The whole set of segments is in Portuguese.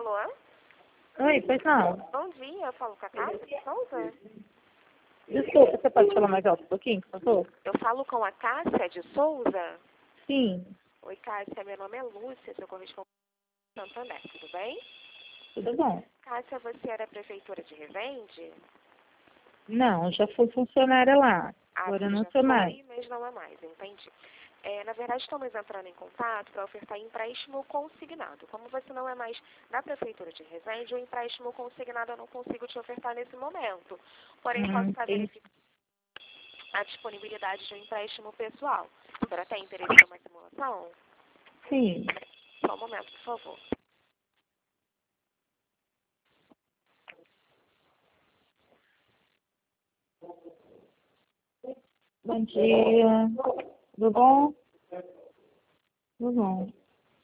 Alô? Oi, pois não. Bom dia, eu falo com a Cássia Souza? Desculpa, você pode falar mais alto um pouquinho, por favor? Eu falo com a Cássia de Souza? Sim, Oi, Cássia, meu nome é Lúcia, sou correspondente de Santander, tudo bem? tudo bom. Cássia, você é da Prefeitura de Resende? Não, já fui funcionária lá. Agora Você eu não já sou foi, mais. mas não é mais, entendi. Na verdade, estamos entrando em contato para ofertar empréstimo consignado. Como você não é mais da Prefeitura de Resende, o empréstimo consignado eu não consigo te ofertar nesse momento. Porém, posso estar Entendi. verificando a disponibilidade de um empréstimo pessoal. A senhora tem interesse em uma simulação? Sim. Só um momento, por favor. Bom dia. Tudo bom? Tudo bom.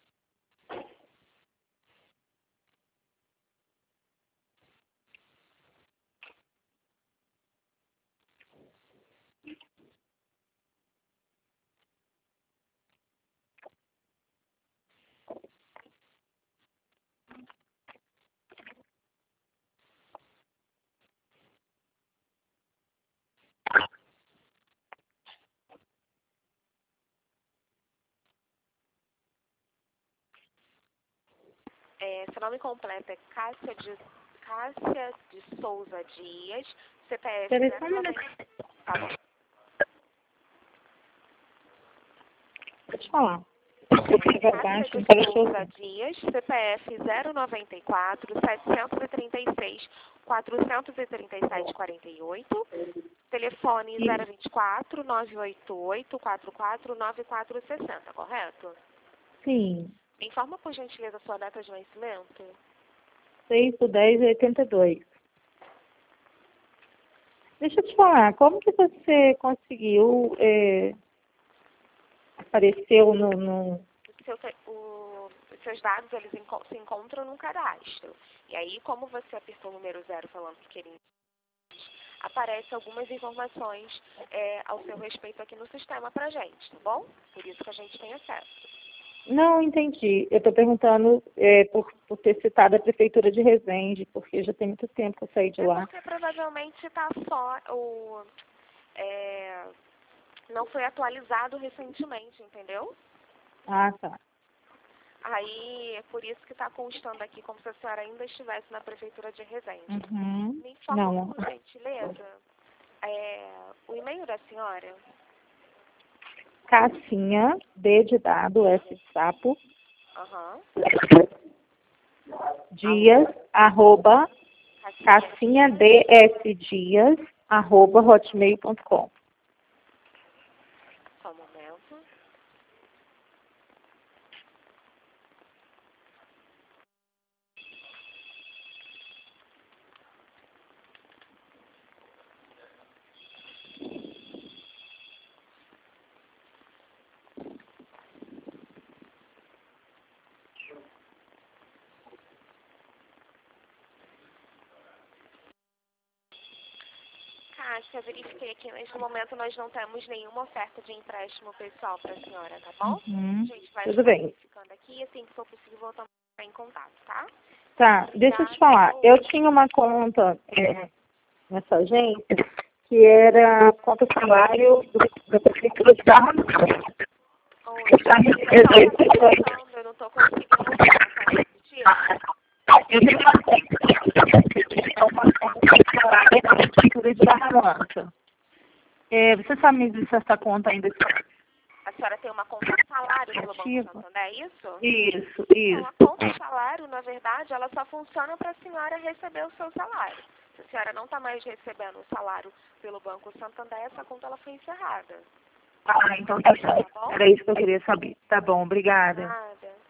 Seu nome completo é Cássia de Souza Dias, CPF Peraí só um 090. minuto. Tá bom. Pode falar. Cássia de Souza Dias, CPF 094 736 437 48, telefone 024 988 44 9460, correto? Sim. Me informa, por gentileza, a sua data de nascimento. 6/10/82. Deixa eu te falar, como que você conseguiu, apareceu no... Os seus dados eles se encontram no cadastro. E aí, como você apertou o número 0 falando que queria, aparece algumas informações ao seu respeito aqui no sistema pra gente, tá bom? Por isso que a gente tem acesso. Não, entendi. Eu estou perguntando por ter citado a Prefeitura de Resende, porque já tem muito tempo que eu saí de lá. Porque provavelmente está só não foi atualizado recentemente, entendeu? Ah, tá. Aí é por isso que está constando aqui como se a senhora ainda estivesse na Prefeitura de Resende. Uhum. Me informa, Não. por gentileza, o e-mail da senhora? Cassinha, D de dado, S de sapo, Aham. Dias, arroba, Cassinha, DS Dias, arroba, hotmail.com. Só um momento. Cássia, verifiquei aqui, neste momento nós não temos nenhuma oferta de empréstimo pessoal para a senhora, tá bom? Uhum. A gente vai Tudo estar bem. verificando aqui e assim que for possível voltamos em contato, tá? Tá, deixa eu te falar. Eu tinha uma conta nessa agência que era conta salário da Prefeitura de Barra Mansa. Oi, eu não estou conseguindo ouvir, pode repetir? Eu tenho uma conta da Prefeitura de Barra Mansa. Você sabe me dizer se essa conta ainda está A senhora tem uma conta salário pelo Banco ativa? Santander, é isso? Isso, Então, isso. a conta salário, na verdade, ela só funciona para a senhora receber o seu salário. Se a senhora não está mais recebendo o salário pelo Banco Santander, essa conta ela foi encerrada. Ah, então tá bom. Tá bom? Era isso que eu queria saber. Tá bom, obrigada. Nada.